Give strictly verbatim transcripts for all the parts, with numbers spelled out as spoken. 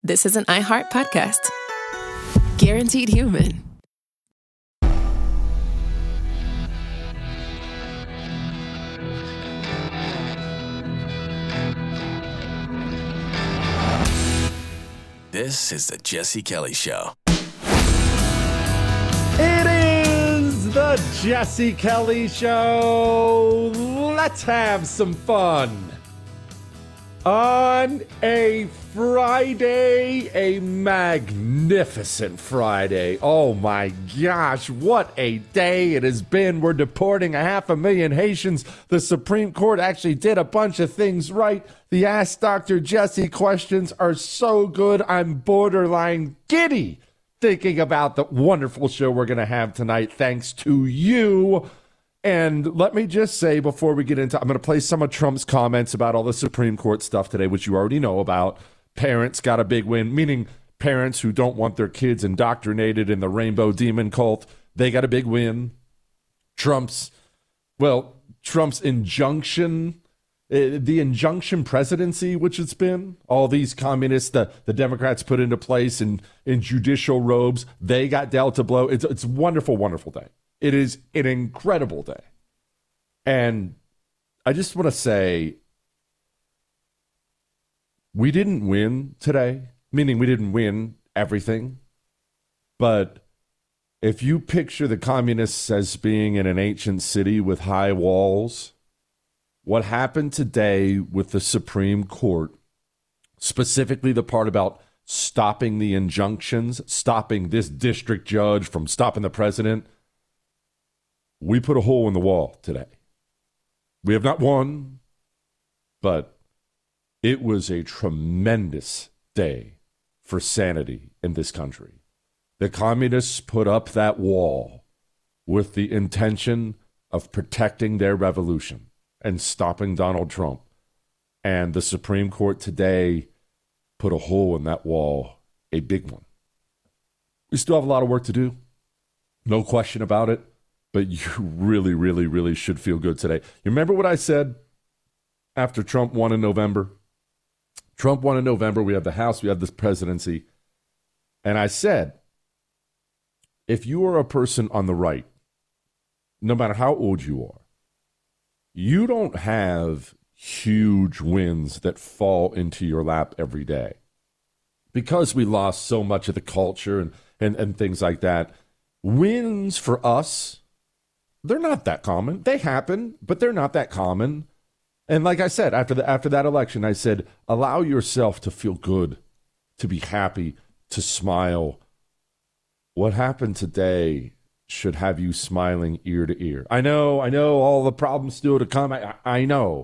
this is an iHeart podcast. Guaranteed Human. This is the Jesse Kelly Show. It is the Jesse Kelly Show. Let's have some fun. On a Friday, a magnificent Friday. Oh my gosh, what a day it has been. We're deporting a half a million Haitians. The Supreme Court actually did a bunch of things right. The Ask Doctor Jesse questions are so good, I'm borderline giddy thinking about the wonderful show we're going to have tonight, thanks to you. And let me just say before we get into, I'm going to play some of Trump's comments about all the Supreme Court stuff today, which you already know about. Parents got a big win, meaning parents who don't want their kids indoctrinated in the rainbow demon cult, they got a big win. Trump's, well, Trump's injunction, uh, the injunction presidency, which it's been, all these communists, the, the Democrats put into place in, in judicial robes, they got dealt a blow. It's, it's a wonderful, wonderful day. It is an incredible day. And I just want to say, we didn't win today, meaning we didn't win everything. But if you picture the communists as being in an ancient city with high walls, what happened today with the Supreme Court, specifically the part about stopping the injunctions, stopping this district judge from stopping the president, we put a hole in the wall today. We have not won, but it was a tremendous day for sanity in this country. The communists put up that wall with the intention of protecting their revolution and stopping Donald Trump. And the Supreme Court today put a hole in that wall, a big one. We still have a lot of work to do, no question about it. But you really, really, really should feel good today. You remember what I said after Trump won in November? Trump won in November. We have the House. We have the presidency. And I said, if you are a person on the right, no matter how old you are, you don't have huge wins that fall into your lap every day. Because we lost so much of the culture and, and, and things like that, wins for us, they're not that common. They happen, but they're not that common. And like I said, after the after that election, I said, allow yourself to feel good, to be happy, to smile. What happened today should have you smiling ear to ear. I know, I know all the problems still to come. I, I know.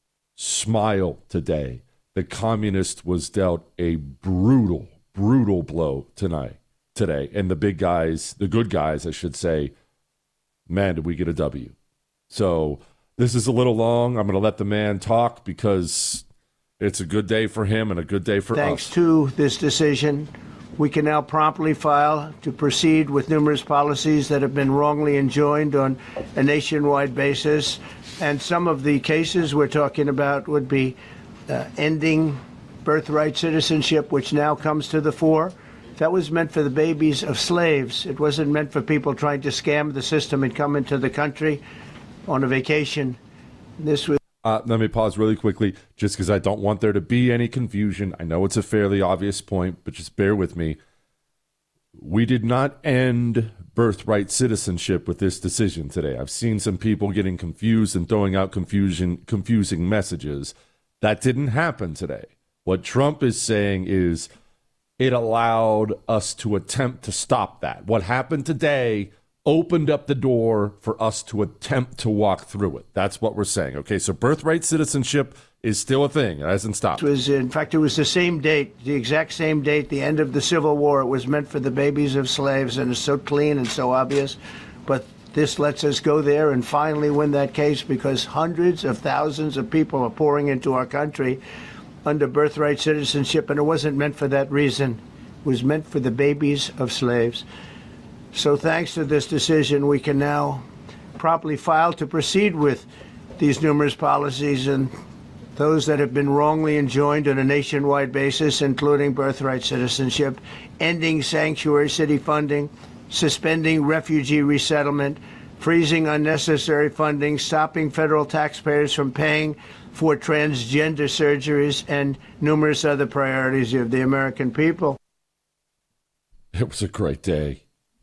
Smile today. The communist was dealt a brutal, brutal blow tonight, today. And the big guys, the good guys, I should say, man, did we get a W. So this is a little long. I'm going to let the man talk because it's a good day for him and a good day for Thanks us. Thanks to this decision, we can now promptly file to proceed with numerous policies that have been wrongly enjoined on a nationwide basis. And some of the cases we're talking about would be uh, ending birthright citizenship, which now comes to the fore. That was meant for the babies of slaves. It wasn't meant for people trying to scam the system and come into the country on a vacation. This was. Uh, let me pause really quickly, just because I don't want there to be any confusion. I know it's a fairly obvious point, but just bear with me. We did not end birthright citizenship with this decision today. I've seen some people getting confused and throwing out confusion, confusing messages. That didn't happen today. What Trump is saying is, it allowed us to attempt to stop that. What happened today opened up the door for us to attempt to walk through it. That's what we're saying. Okay, so birthright citizenship is still a thing. It hasn't stopped. It was, in fact, it was the same date, the exact same date, the end of the Civil War. It was meant for the babies of slaves, and it's so clean and so obvious. But this lets us go there and finally win that case because hundreds of thousands of people are pouring into our country under birthright citizenship, and it wasn't meant for that reason. It was meant for the babies of slaves. So thanks to this decision, we can now promptly file to proceed with these numerous policies, and those that have been wrongly enjoined on a nationwide basis, including birthright citizenship, ending sanctuary city funding, suspending refugee resettlement, freezing unnecessary funding, stopping federal taxpayers from paying for transgender surgeries, and numerous other priorities of the American people. It was a great day.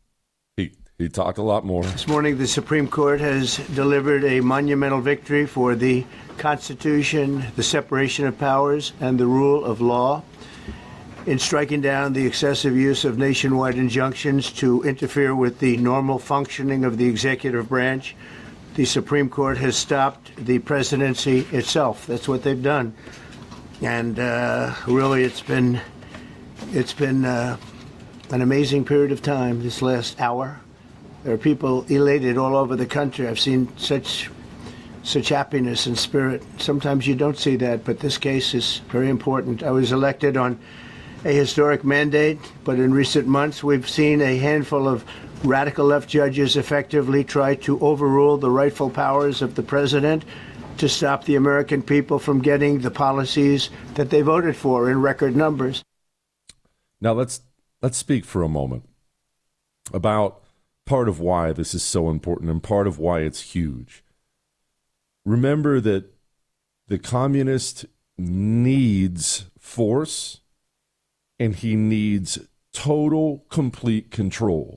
He he talked a lot more. This morning, the Supreme Court has delivered a monumental victory for the Constitution, the separation of powers, and the rule of law in striking down the excessive use of nationwide injunctions to interfere with the normal functioning of the executive branch. The Supreme Court has stopped the presidency itself. That's what they've done. And uh, really, it's been, it's been uh, an amazing period of time this last hour. There are people elated all over the country. I've seen such such happiness and spirit. Sometimes you don't see that, but this case is very important. I was elected on a historic mandate, but in recent months we've seen a handful of radical left judges effectively try to overrule the rightful powers of the president to stop the American people from getting the policies that they voted for in record numbers. Now let's let's speak for a moment about part of why this is so important and part of why it's huge. Remember that the communist needs force and he needs total, complete control.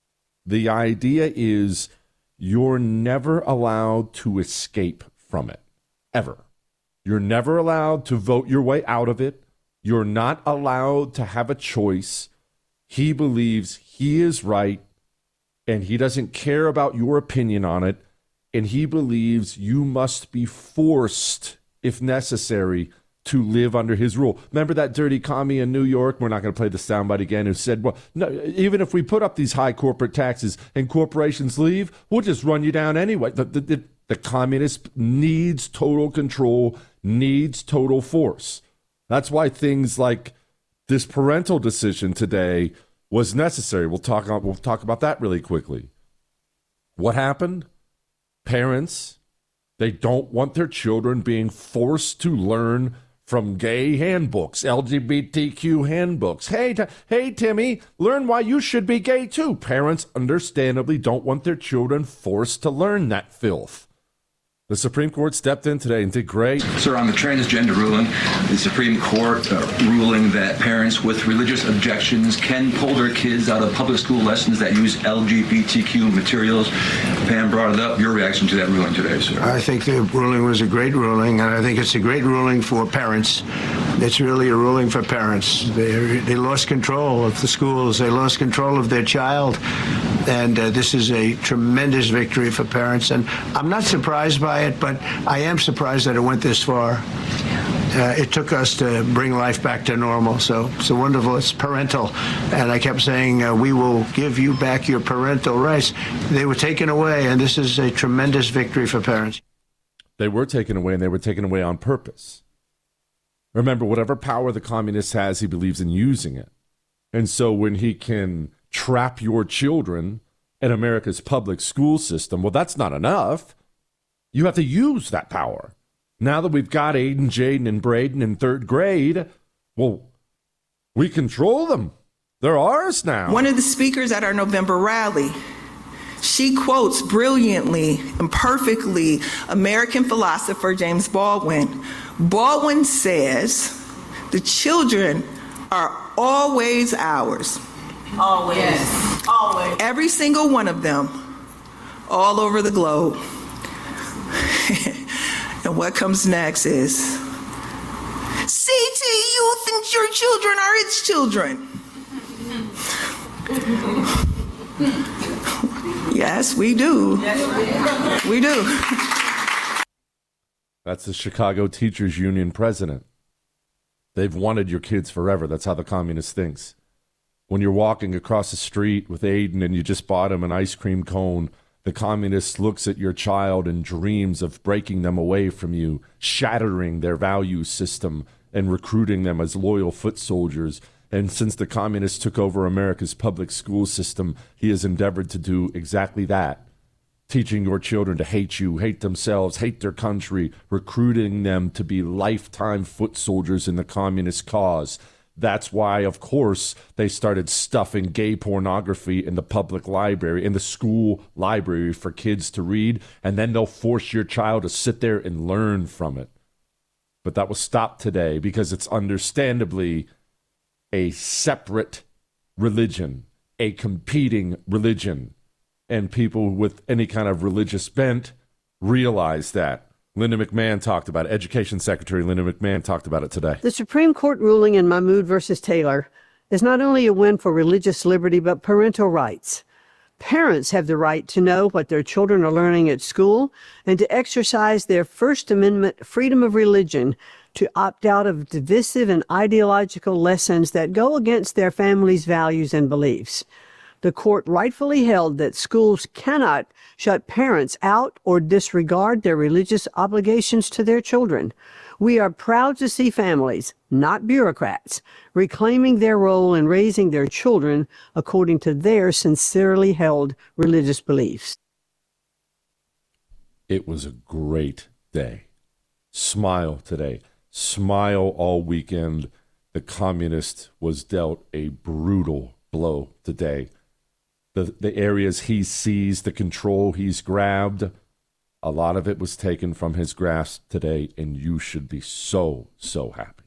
The idea is you're never allowed to escape from it, ever. You're never allowed to vote your way out of it. You're not allowed to have a choice. He believes he is right, and he doesn't care about your opinion on it, and he believes you must be forced, if necessary, to live under his rule. Remember that dirty commie in New York? We're not going to play the soundbite again, who said, well, no, even if we put up these high corporate taxes and corporations leave, we'll just run you down anyway. The, the, the, the communist needs total control, needs total force. That's why things like this parental decision today was necessary. We'll talk, we'll talk about that really quickly. What happened? Parents, they don't want their children being forced to learn from gay handbooks, L G B T Q handbooks. Hey, t- hey, Timmy, learn why you should be gay too. Parents understandably don't want their children forced to learn that filth. The Supreme Court stepped in today and did great. Sir, on the transgender ruling, the Supreme Court uh, ruling that parents with religious objections can pull their kids out of public school lessons that use L G B T Q materials. Pam brought it up. Your reaction to that ruling today, sir? I think the ruling was a great ruling, and I think it's a great ruling for parents. It's really a ruling for parents. They, they lost control of the schools. They lost control of their child. And uh, this is a tremendous victory for parents. And I'm not surprised by it, but I am surprised that it went this far. Uh, it took us to bring life back to normal. So it's wonderful. It's parental. And I kept saying, uh, we will give you back your parental rights. They were taken away, and this is a tremendous victory for parents. They were taken away, and they were taken away on purpose. Remember, whatever power the communist has, he believes in using it. And so when he can trap your children in America's public school system, well, that's not enough. You have to use that power. Now that we've got Aiden, Jaden, and Braden in third grade, well, we control them. They're ours now. One of the speakers at our November rally, she quotes brilliantly and perfectly American philosopher James Baldwin. Baldwin says, the children are always ours. Always. Yes. Always. Every single one of them, all over the globe. And what comes next is, C T, you think your children are its children. Yes, we do. Yes, we do. That's the Chicago Teachers Union president. They've wanted your kids forever. That's how the communist thinks. When you're walking across the street with Aiden and you just bought him an ice cream cone, the communist looks at your child and dreams of breaking them away from you, shattering their value system and recruiting them as loyal foot soldiers. And since the communists took over America's public school system, he has endeavored to do exactly that, teaching your children to hate you, hate themselves, hate their country, recruiting them to be lifetime foot soldiers in the communist cause. That's why, of course, they started stuffing gay pornography in the public library, in the school library for kids to read, and then they'll force your child to sit there and learn from it. But that was stopped today because it's understandably a separate religion, a competing religion, and people with any kind of religious bent realize that. Linda McMahon talked about it. Education Secretary Linda McMahon talked about it today. The Supreme Court ruling in Mahmoud versus Taylor is not only a win for religious liberty, but parental rights. Parents have the right to know what their children are learning at school and to exercise their First Amendment freedom of religion to opt out of divisive and ideological lessons that go against their family's values and beliefs. The court rightfully held that schools cannot shut parents out or disregard their religious obligations to their children. We are proud to see families, not bureaucrats, reclaiming their role in raising their children according to their sincerely held religious beliefs. It was a great day. Smile today. Smile all weekend. The communist was dealt a brutal blow today. The, the areas he seized, the control he's grabbed, a lot of it was taken from his grasp today, and you should be so, so happy.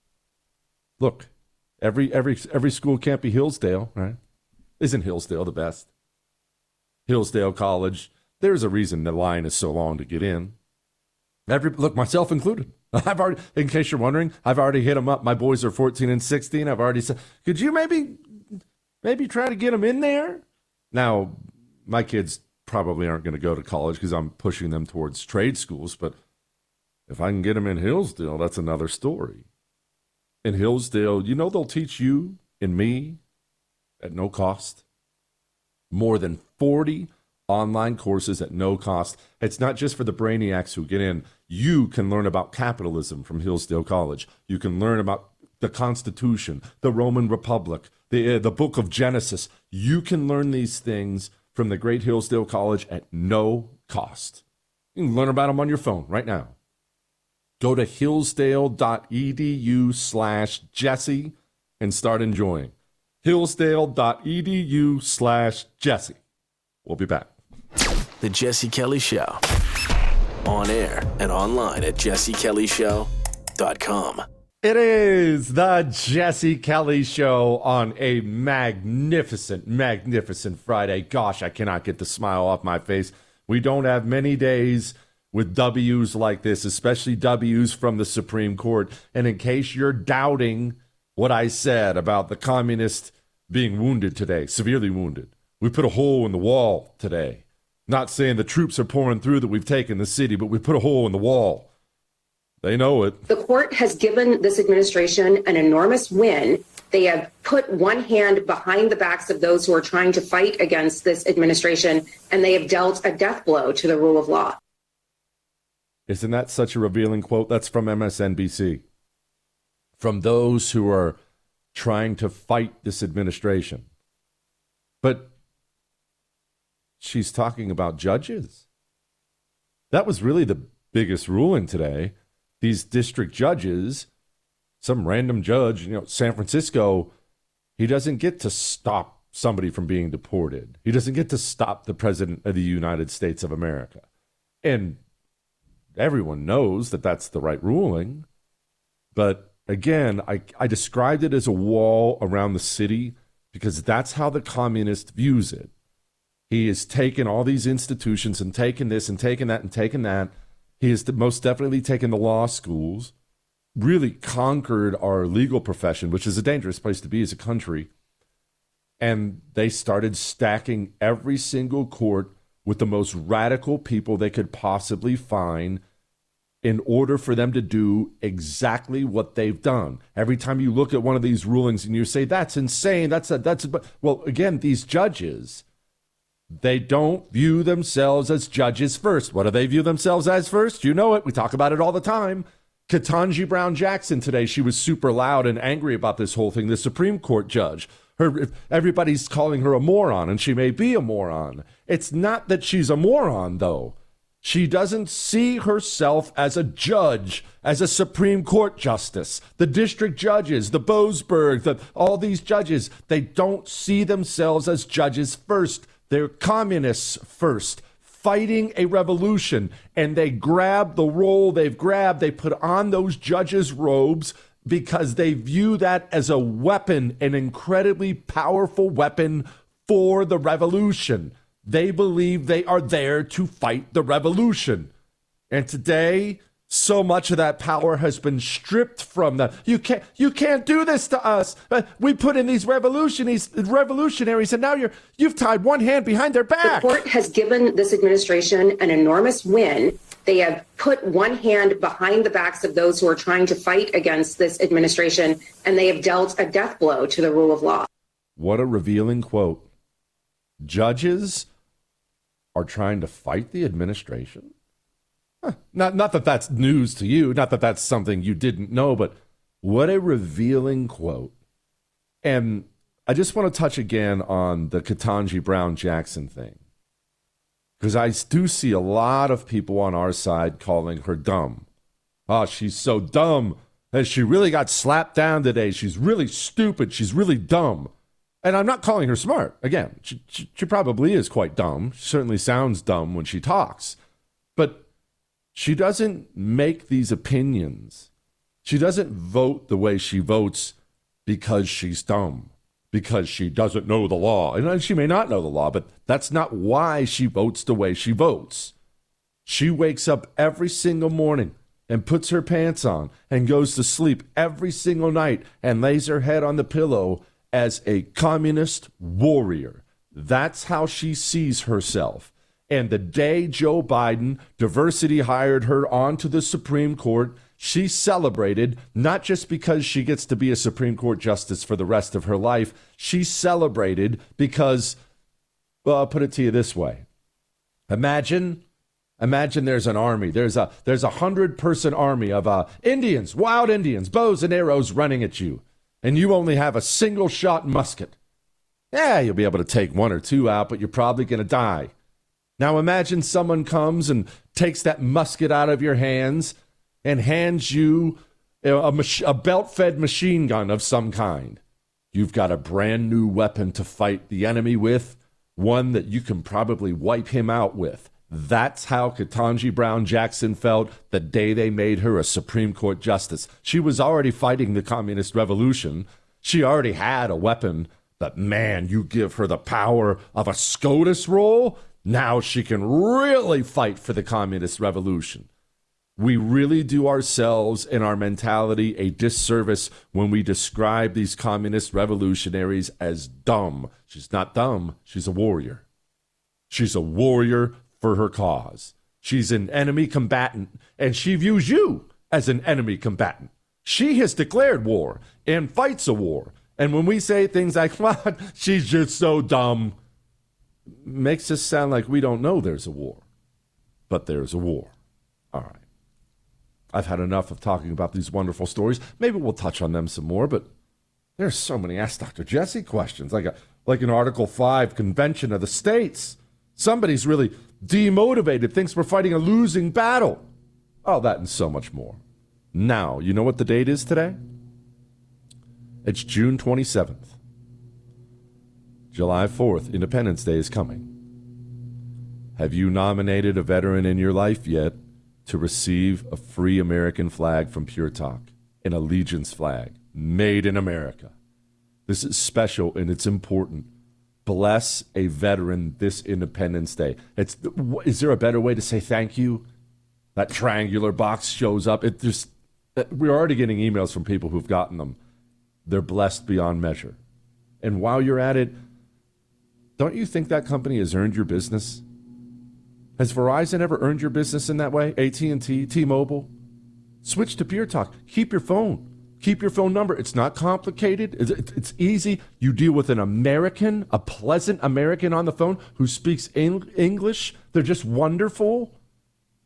Look, every every every school can't be Hillsdale, right? Isn't Hillsdale the best? Hillsdale College, there's a reason the line is so long to get in. Every look, myself included. I've already, in case you're wondering, I've already hit them up. My boys are fourteen and sixteen. I've already said, could you maybe, maybe try to get them in there? Now, my kids probably aren't going to go to college because I'm pushing them towards trade schools, but if I can get them in Hillsdale, that's another story. In Hillsdale, you know they'll teach you and me at no cost. More than forty online courses at no cost. It's not just for the brainiacs who get in. You can learn about capitalism from Hillsdale College. You can learn about the Constitution, the Roman Republic, the uh, the Book of Genesis. You can learn these things from the great Hillsdale College at no cost. You can learn about them on your phone right now. Go to hillsdale.edu slash Jesse and start enjoying. Hillsdale.edu slash Jesse. We'll be back. The Jesse Kelly Show. On air and online at jesse kelly show dot com. It is the Jesse Kelly Show on a magnificent, magnificent Friday. Gosh, I cannot get the smile off my face. We don't have many days with W's like this, especially W's from the Supreme Court. And in case you're doubting what I said about the communists being wounded today, severely wounded, we put a hole in the wall today. Not saying the troops are pouring through that we've taken the city, but we put a hole in the wall. They know it. The court has given this administration an enormous win. They have put one hand behind the backs of those who are trying to fight against this administration, and they have dealt a death blow to the rule of law. Isn't that such a revealing quote? That's from M S N B C. From those who are trying to fight this administration. But she's talking about judges. That was really the biggest ruling today. These district judges, some random judge, you know, San Francisco, he doesn't get to stop somebody from being deported. He doesn't get to stop the president of the United States of America. And everyone knows that that's the right ruling. But again, I, I described it as a wall around the city because that's how the communist views it. He has taken all these institutions and taken this and taken that and taken that. He has most definitely taken the law schools, really conquered our legal profession, which is a dangerous place to be as a country. And they started stacking every single court with the most radical people they could possibly find in order for them to do exactly what they've done. Every time you look at one of these rulings and you say, that's insane, that's a, that's a, well, again, these judges, they don't view themselves as judges first. What do they view themselves as first? You know it. We talk about it all the time. Ketanji Brown Jackson today, she was super loud and angry about this whole thing. The Supreme Court judge, her, everybody's calling her a moron, and she may be a moron. It's not that she's a moron, though. She doesn't see herself as a judge, as a Supreme Court justice. The district judges, the Boasberg, the, all these judges, they don't see themselves as judges first. They're communists first, fighting a revolution. And they grab the role they've grabbed. They put on those judges' robes because they view that as a weapon, an incredibly powerful weapon for the revolution. They believe they are there to fight the revolution. And today, so much of that power has been stripped from them. You can't, you can't do this to us. We put in these revolutionaries, revolutionaries, and now you're, you've tied one hand behind their back. The court has given this administration an enormous win. They have put one hand behind the backs of those who are trying to fight against this administration, and they have dealt a death blow to the rule of law. What a revealing quote. Judges are trying to fight the administration? Huh. Not, not that that's news to you, not that that's something you didn't know, but what a revealing quote. And I just want to touch again on the Ketanji Brown Jackson thing, because I do see a lot of people on our side calling her dumb. Oh, she's so dumb. And she really got slapped down today. She's really stupid. She's really dumb. And I'm not calling her smart. Again, she, she, she probably is quite dumb. She certainly sounds dumb when she talks. But she doesn't make these opinions. She doesn't vote the way she votes because she's dumb, because she doesn't know the law. And she may not know the law, but that's not why she votes the way she votes. She wakes up every single morning and puts her pants on and goes to sleep every single night and lays her head on the pillow as a communist warrior. That's how she sees herself. And the day Joe Biden, diversity, hired her onto the Supreme Court, she celebrated, not just because she gets to be a Supreme Court justice for the rest of her life. She celebrated because, well, I'll put it to you this way. Imagine, imagine there's an army. There's a there's a hundred-person army of uh, Indians, wild Indians, bows and arrows running at you. And you only have a single shot musket. Yeah, you'll be able to take one or two out, but you're probably going to die. Now imagine someone comes and takes that musket out of your hands and hands you a, mach- a belt-fed machine gun of some kind. You've got a brand new weapon to fight the enemy with, one that you can probably wipe him out with. That's how Ketanji Brown Jackson felt the day they made her a Supreme Court justice. She was already fighting the communist revolution. She already had a weapon, but man, you give her the power of a SCOTUS roll, now she can really fight for the communist revolution. We really do ourselves and our mentality a disservice when we describe these communist revolutionaries as dumb. She's not dumb, she's a warrior. She's a warrior for her cause. She's an enemy combatant, and she views you as an enemy combatant. She has declared war and fights a war. And when we say things like, well, she's just so dumb, makes us sound like we don't know there's a war. But there's a war. All right. I've had enough of talking about these wonderful stories. Maybe we'll touch on them some more, but there's so many Ask Doctor Jesse questions, like a like an Article five convention of the states. Somebody's really demotivated, thinks we're fighting a losing battle. All that and so much more. Now, you know what the date is today? It's June twenty-seventh. July fourth, Independence Day is coming. Have you nominated a veteran in your life yet to receive a free American flag from Pure Talk? An allegiance flag made in America. This is special and it's important. Bless a veteran this Independence Day. It's, is there a better way to say thank you? That triangular box shows up. It just, we're already getting emails from people who've gotten them. They're blessed beyond measure. And while you're at it, don't you think that company has earned your business? Has Verizon ever earned your business in that way? A T and T, T-Mobile? Switch to Pure Talk. Keep your phone. Keep your phone number. It's not complicated. It's easy. You deal with an American, a pleasant American on the phone who speaks English. They're just wonderful.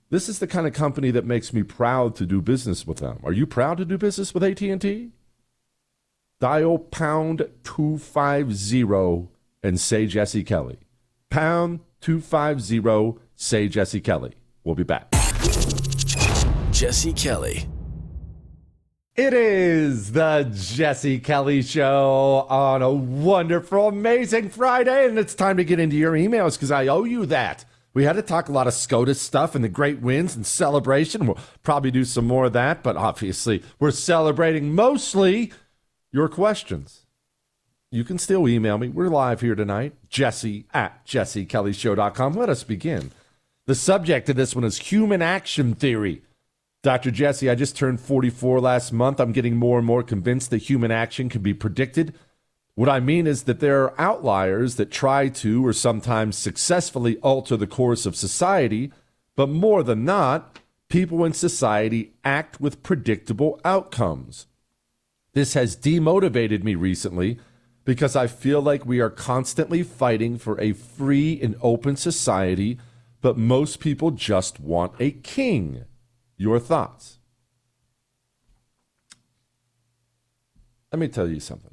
This is the kind of company that makes me proud to do business with them. Are you proud to do business with A T and T? Dial pound two fifty and say Jesse Kelly. Pound two fifty, say Jesse Kelly. We'll be back. Jesse Kelly. It is the Jesse Kelly Show on a wonderful, amazing Friday, and it's time to get into your emails because I owe you that. We had to talk a lot of SCOTUS stuff and the great wins and celebration. We'll probably do some more of that, but obviously we're celebrating mostly your questions. You can still email me. We're live here tonight. Jesse at jesse kelly show dot com. Let us begin. The subject of this one is human action theory. Doctor Jesse, I just turned forty-four last month. I'm getting more and more convinced that human action can be predicted. What I mean is that there are outliers that try to or sometimes successfully alter the course of society, but more than not, people in society act with predictable outcomes. This has demotivated me recently because I feel like we are constantly fighting for a free and open society, but most people just want a king. Your thoughts? Let me tell you something.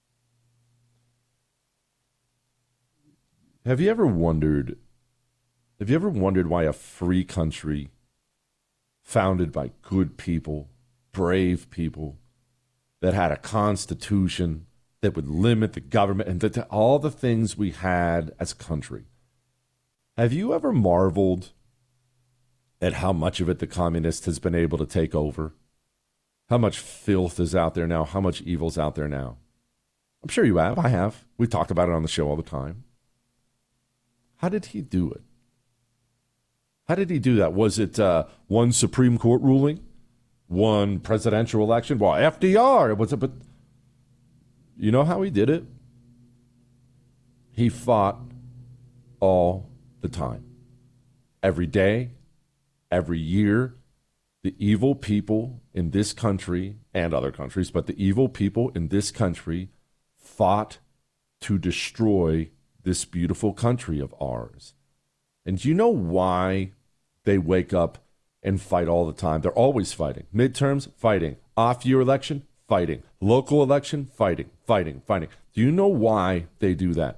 Have you ever wondered, have you ever wondered why a free country founded by good people, brave people, that had a constitution that would limit the government and the, all the things we had as a country, have you ever marveled at how much of it the communist has been able to take over? How much filth is out there now? How much evil's out there now? I'm sure you have. I have. We talked about it on the show all the time. How did he do it? How did he do that? Was it uh, one Supreme Court ruling? One presidential election? Well, F D R. Was it, but you know how he did it? He fought all the time. Every day, every year, the evil people in this country and other countries, but the evil people in this country fought to destroy this beautiful country of ours. And do you know why they wake up and fight all the time? They're always fighting. Midterms, fighting. Off-year election, fighting. Local election, fighting, fighting, fighting. Do you know why they do that?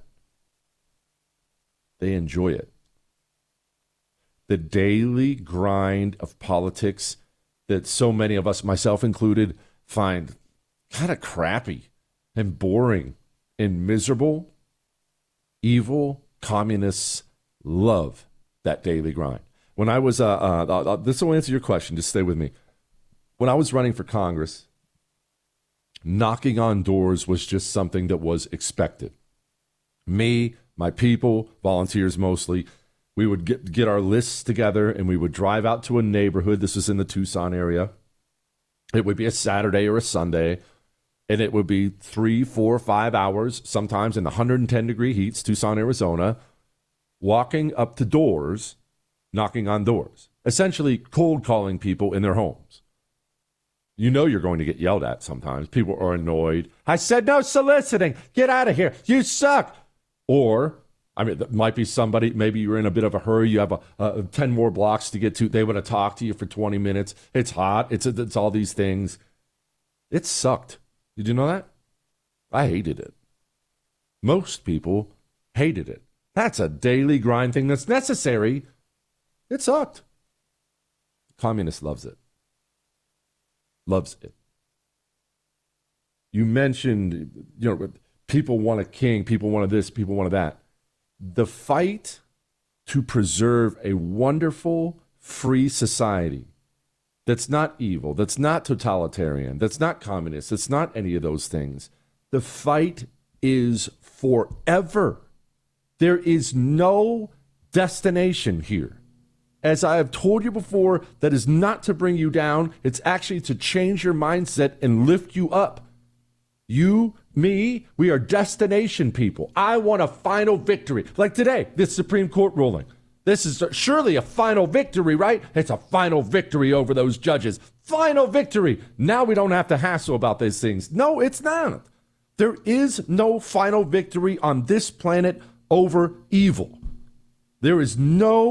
They enjoy it. The daily grind of politics that so many of us, myself included, find kind of crappy and boring and miserable. Evil communists love that daily grind. When I was, uh, uh, uh, this will answer your question, just stay with me. When I was running for Congress, knocking on doors was just something that was expected. Me, my people, volunteers mostly, we would get, get our lists together and we would drive out to a neighborhood. This was in the Tucson area. It would be a Saturday or a Sunday. And it would be three, four, five hours, sometimes in the one hundred ten degree heats, Tucson, Arizona, walking up to doors, knocking on doors, essentially cold calling people in their homes. You know you're going to get yelled at sometimes. People are annoyed. I said no soliciting. Get out of here. You suck. Or, I mean, that might be somebody, maybe you're in a bit of a hurry. You have a, a ten more blocks to get to. They want to talk to you for twenty minutes. It's hot. It's, it's all these things. It sucked. Did you know that? I hated it. Most people hated it. That's a daily grind thing that's necessary. It sucked. Communist loves it. Loves it. You mentioned, you know, people want a king, people want this, people want that. The fight to preserve a wonderful, free society that's not evil, that's not totalitarian, that's not communist, that's not any of those things. The fight is forever. There is no destination here. As I have told you before, that is not to bring you down. It's actually to change your mindset and lift you up. You, me, we are destination people. I want a final victory. Like today, this Supreme Court ruling. This is surely a final victory, right? It's a final victory over those judges. Final victory. Now we don't have to hassle about these things. No, it's not. There is no final victory on this planet over evil. There is no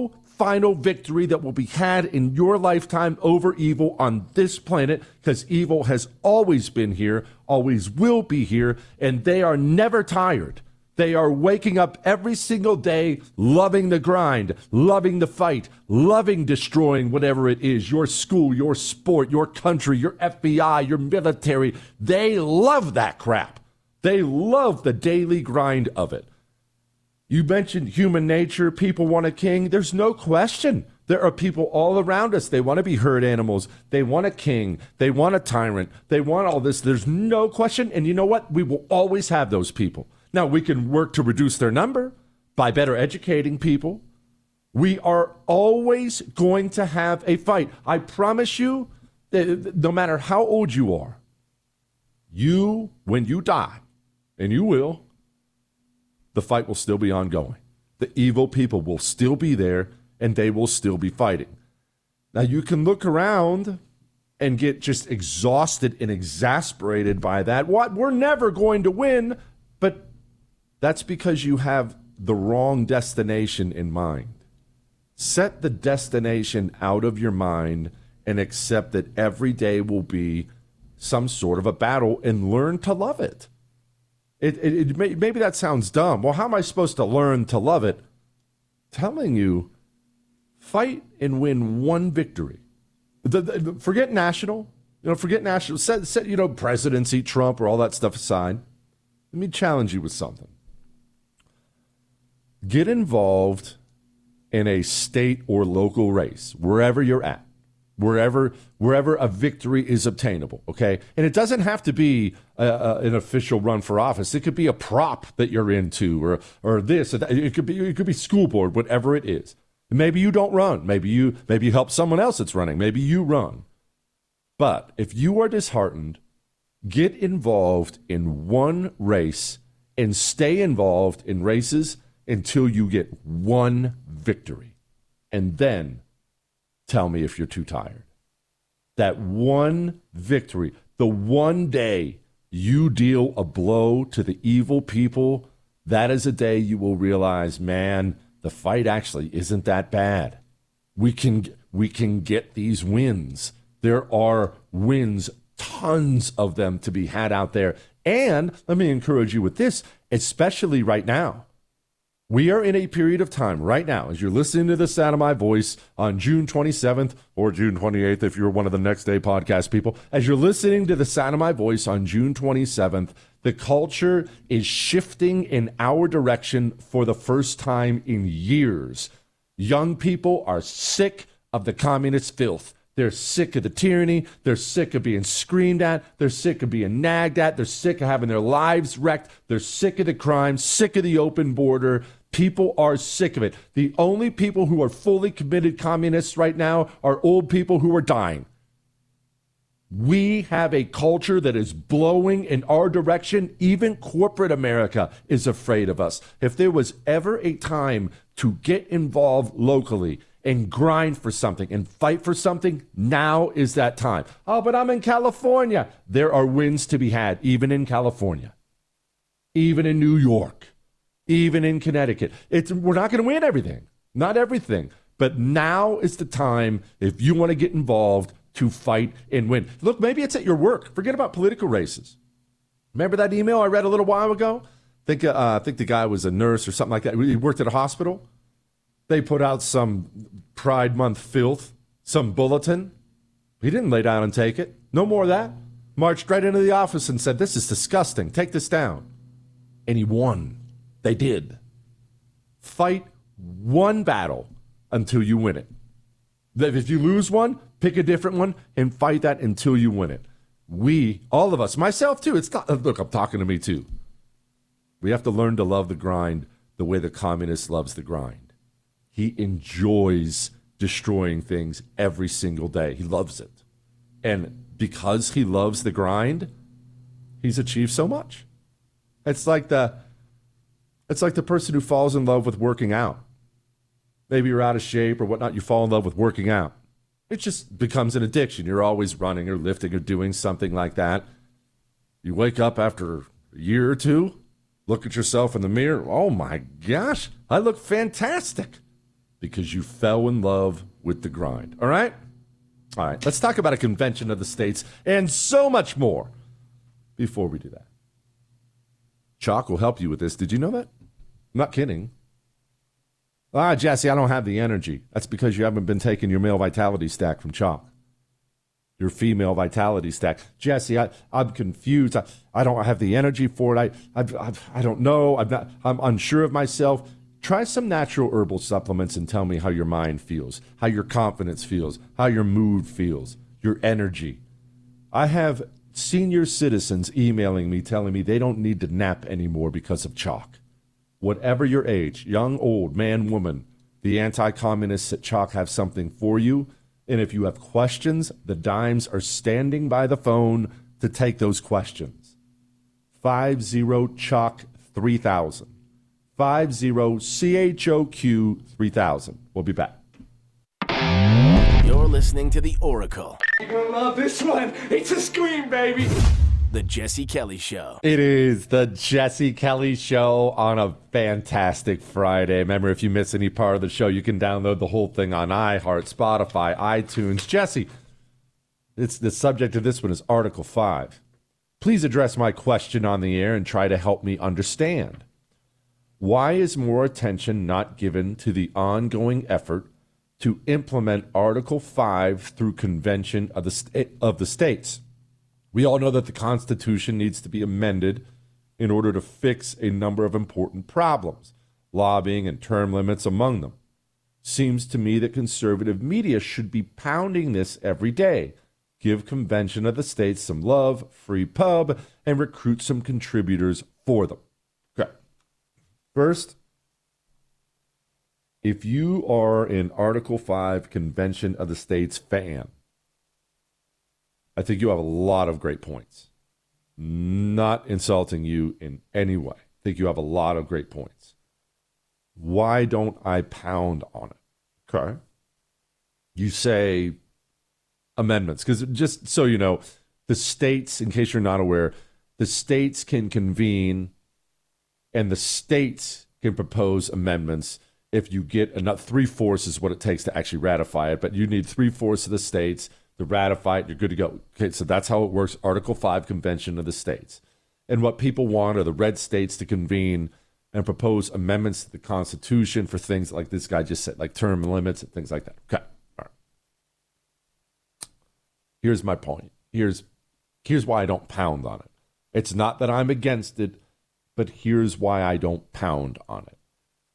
final victory that will be had in your lifetime over evil on this planet, because evil has always been here, always will be here, and they are never tired. They are waking up every single day, loving the grind, loving the fight, loving destroying whatever it is, your school, your sport, your country, your F B I, your military. They love that crap. They love the daily grind of it. You mentioned human nature. People want a king. There's no question. There are people all around us. They want to be herd animals. They want a king. They want a tyrant. They want all this. There's no question. And you know what? We will always have those people. Now, we can work to reduce their number by better educating people. We are always going to have a fight. I promise you, no matter how old you are, you, when you die, and you will, the fight will still be ongoing. The evil people will still be there, and they will still be fighting. Now, you can look around and get just exhausted and exasperated by that. What? We're never going to win, but that's because you have the wrong destination in mind. Set the destination out of your mind and accept that every day will be some sort of a battle and learn to love it. It, it, it may, maybe that sounds dumb. Well, how am I supposed to learn to love it? Telling you, fight and win one victory. The, the, forget national. You know, forget national. Set, set, you know, presidency, Trump, or all that stuff aside. Let me challenge you with something. Get involved in a state or local race, wherever you're at, wherever wherever a victory is obtainable, okay? And it doesn't have to be a, a, an official run for office. It could be a prop that you're into, or or this. It could be it could be school board, whatever it is. Maybe you don't run. Maybe you maybe you help someone else that's running. Maybe you run. But if you are disheartened, get involved in one race and stay involved in races until you get one victory. And then tell me if you're too tired. That one victory, the one day you deal a blow to the evil people, that is a day you will realize, man, the fight actually isn't that bad. We can we can get these wins. There are wins, tons of them to be had out there. And let me encourage you with this, especially right now. We are in a period of time right now, as you're listening to the sound of my voice on June twenty-seventh or June twenty-eighth, if you're one of the next day podcast people, as you're listening to the sound of my voice on June twenty-seventh, the culture is shifting in our direction for the first time in years. Young people are sick of the communist filth. They're sick of the tyranny. They're sick of being screamed at. They're sick of being nagged at. They're sick of having their lives wrecked. They're sick of the crime, sick of the open border. People are sick of it. The only people who are fully committed communists right now are old people who are dying. We have a culture that is blowing in our direction. Even corporate America is afraid of us. If there was ever a time to get involved locally and grind for something and fight for something, now is that time. Oh, but I'm in California. There are wins to be had, even in California, even in New York, even in Connecticut. It's, we're not going to win everything, not everything. But now is the time, if you want to get involved, to fight and win. Look, maybe it's at your work. Forget about political races. Remember that email I read a little while ago? I think, uh, I think the guy was a nurse or something like that. He worked at a hospital. They put out some Pride Month filth, some bulletin. He didn't lay down and take it. No more of that. Marched right into the office and said, this is disgusting. Take this down. And he won. They did. Fight one battle until you win it. If you lose one, pick a different one and fight that until you win it. We, all of us, myself too, it's not, look, I'm talking to me too. We have to learn to love the grind the way the communist loves the grind. He enjoys destroying things every single day. He loves it. And because he loves the grind, he's achieved so much. It's like the, it's like the person who falls in love with working out. Maybe you're out of shape or whatnot. You fall in love with working out. It just becomes an addiction. You're always running or lifting or doing something like that. You wake up after a year or two, look at yourself in the mirror. Oh my gosh, I look fantastic. because you fell in love with the grind. All right? All right, let's talk about a convention of the states and so much more before we do that. Chalk will help you with this. Did you know that? I'm not kidding. Ah, Jesse, I don't have the energy. That's because you haven't been taking your male vitality stack from Chalk. Your female vitality stack. Jesse, I, I'm confused. I, I don't have the energy for it. I, I, I, I don't know. I'm not. I'm unsure of myself. Try some natural herbal supplements and tell me how your mind feels, how your confidence feels, how your mood feels, your energy. I have senior citizens emailing me telling me they don't need to nap anymore because of Chalk. Whatever your age, young, old, man, woman, the anti-communists at Chalk have something for you. And if you have questions, the dimes are standing by the phone to take those questions. five zero chalk three thousand. five zero C H O Q three thousand. We'll be back. You're listening to The Oracle. You're going to love this one. It's a scream, baby. The Jesse Kelly Show. It is the Jesse Kelly Show on a fantastic Friday. Remember, if you miss any part of the show, you can download the whole thing on iHeart, Spotify, iTunes. Jesse, it's the subject of this one is Article five. Please address my question on the air and try to help me understand. Why is more attention not given to the ongoing effort to implement Article five through Convention of the, sta- of the States? We all know that the Constitution needs to be amended in order to fix a number of important problems, lobbying and term limits among them. Seems to me that conservative media should be pounding this every day. Give Convention of the States some love, free pub, and recruit some contributors for them. Okay. First, if you are an Article five Convention of the States fan, I think you have a lot of great points. Not insulting you in any way. I think you have a lot of great points. Why don't I pound on it? Okay. You say amendments, because just so you know, the states, in case you're not aware, the states can convene and the states can propose amendments if you get enough. Three-fourths is what it takes to actually ratify it, but you need three-fourths of the states to ratify it, you're good to go. Okay, so that's how it works. Article five, Convention of the States. And what people want are the red states to convene and propose amendments to the Constitution for things like this guy just said, like term limits and things like that. Okay, all right. Here's my point. Here's, here's why I don't pound on it. It's not that I'm against it, but here's why I don't pound on it.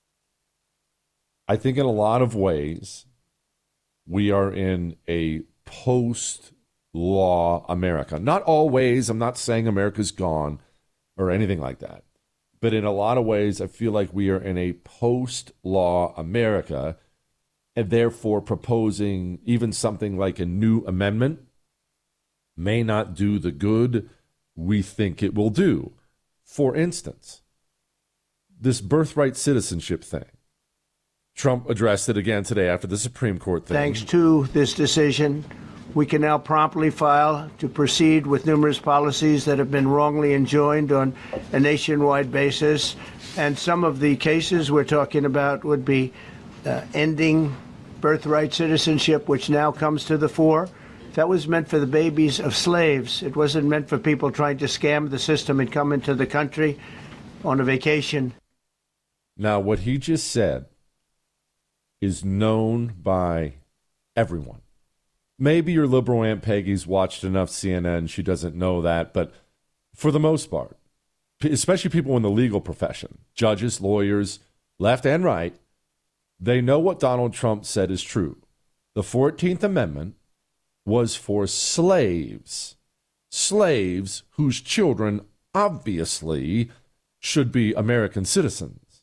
I think in a lot of ways, we are in a post-law America. Not always. I'm not saying America's gone or anything like that. But in a lot of ways, I feel like we are in a post-law America, and therefore proposing even something like a new amendment may not do the good we think it will do. For instance, this birthright citizenship thing. Trump addressed it again today after the Supreme Court thing. Thanks to this decision, we can now promptly file to proceed with numerous policies that have been wrongly enjoined on a nationwide basis. And some of the cases we're talking about would be uh, ending birthright citizenship, which now comes to the fore. That was meant for the babies of slaves. It wasn't meant for people trying to scam the system and come into the country on a vacation. Now, what he just said is known by everyone. Maybe your liberal Aunt Peggy's watched enough C N N, she doesn't know that, but for the most part, especially people in the legal profession, judges, lawyers, left and right, they know what Donald Trump said is true. The fourteenth Amendment was for slaves, slaves whose children obviously should be American citizens.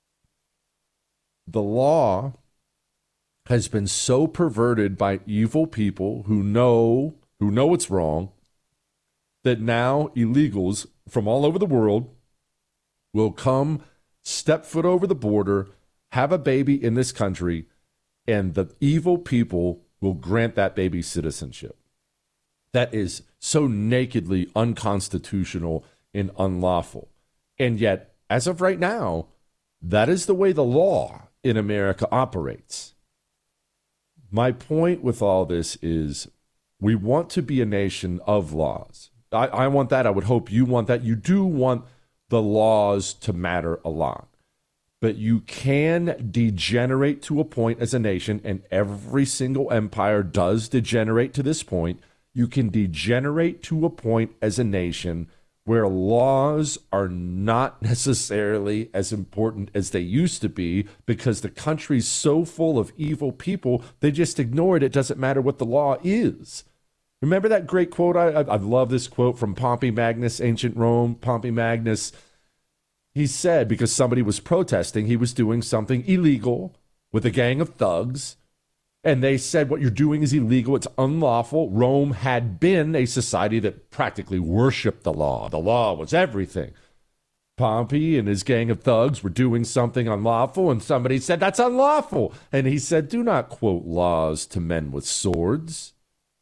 The law has been so perverted by evil people who know who know it's wrong that now illegals from all over the world will come, step foot over the border, have a baby in this country, and the evil people will grant that baby citizenship. That is so nakedly unconstitutional and unlawful. And yet, as of right now, that is the way the law in America operates. My point with all this is we want to be a nation of laws. I, I want that. I would hope you want that. You do want the laws to matter a lot. But you can degenerate to a point as a nation, and every single empire does degenerate to this point. You can degenerate to a point as a nation where laws are not necessarily as important as they used to be because the country's so full of evil people, they just ignore it. It doesn't matter what the law is. Remember that great quote? I, I, I love this quote from Pompey Magnus, ancient Rome. Pompey Magnus, he said, because somebody was protesting, he was doing something illegal with a gang of thugs. And they said, what you're doing is illegal. It's unlawful. Rome had been a society that practically worshiped the law. The law was everything. Pompey and his gang of thugs were doing something unlawful, and somebody said, that's unlawful. And he said, do not quote laws to men with swords.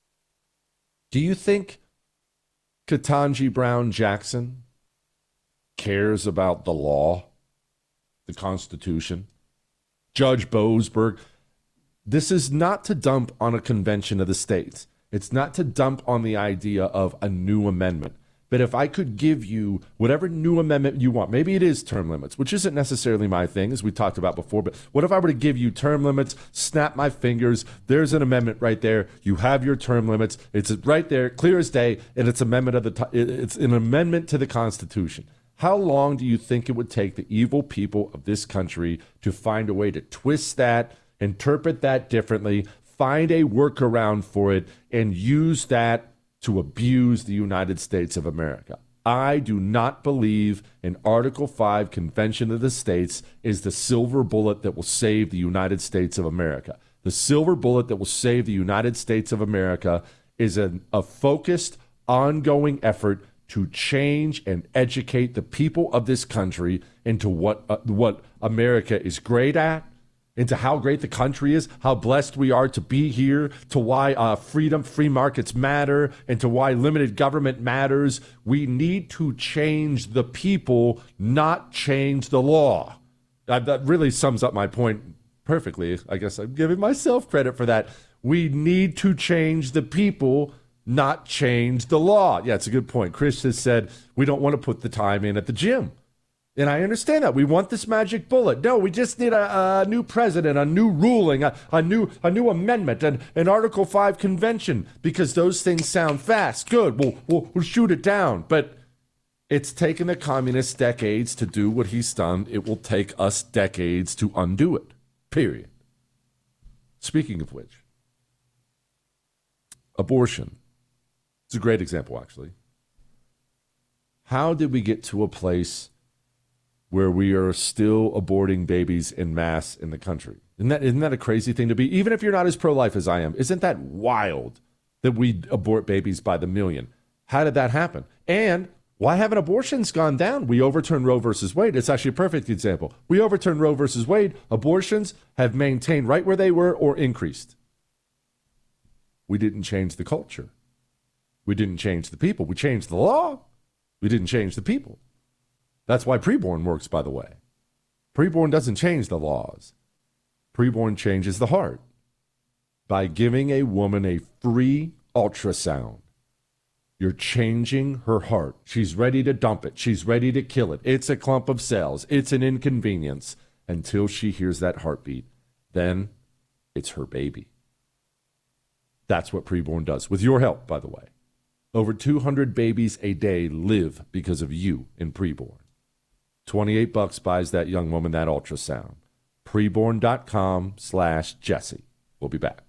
Do you think Ketanji Brown Jackson cares about the law, the Constitution? Judge Boasberg? This is not to dump on a convention of the states. It's not to dump on the idea of a new amendment. But if I could give you whatever new amendment you want, maybe it is term limits, which isn't necessarily my thing, as we talked about before, but what if I were to give you term limits, snap my fingers, there's an amendment right there, you have your term limits, it's right there, clear as day, and it's amendment of the it's an amendment to the Constitution. How long do you think it would take the evil people of this country to find a way to twist that, interpret that differently, find a workaround for it, and use that to abuse the United States of America? I do not believe an Article five Convention of the States is the silver bullet that will save the United States of America. The silver bullet that will save the United States of America is a, a focused, ongoing effort to change and educate the people of this country into what uh, what America is great at, into how great the country is, how blessed we are to be here, to why uh, freedom, free markets matter, and to why limited government matters. We need to change the people, not change the law. Uh, that really sums up my point perfectly. I guess I'm giving myself credit for that. We need to change the people, not change the law. Yeah, it's a good point. Chris has said we don't want to put the time in at the gym. And I understand that. We want this magic bullet. No, we just need a, a new president, a new ruling, a, a new a new amendment, and an Article five convention, because those things sound fast. Good, we'll, we'll, we'll shoot it down. But it's taken the communists decades to do what he's done. It will take us decades to undo it, period. Speaking of which, abortion. It's a great example, actually. How did we get to a place where we are still aborting babies en masse in the country? Isn't that, isn't that a crazy thing to be? Even if you're not as pro-life as I am, isn't that wild that we abort babies by the million? How did that happen? And why haven't abortions gone down? We overturned Roe versus Wade. It's actually a perfect example. We overturned Roe versus Wade. Abortions have maintained right where they were or increased. We didn't change the culture. We didn't change the people. We changed the law. We didn't change the people. That's why preborn works, by the way. Preborn doesn't change the laws. Preborn changes the heart. By giving a woman a free ultrasound, you're changing her heart. She's ready to dump it. She's ready to kill it. It's a clump of cells. It's an inconvenience until she hears that heartbeat. Then it's her baby. That's what preborn does. With your help, by the way. Over two hundred babies a day live because of you in preborn. twenty-eight bucks buys that young woman that ultrasound. Preborn.com slash Jesse. We'll be back.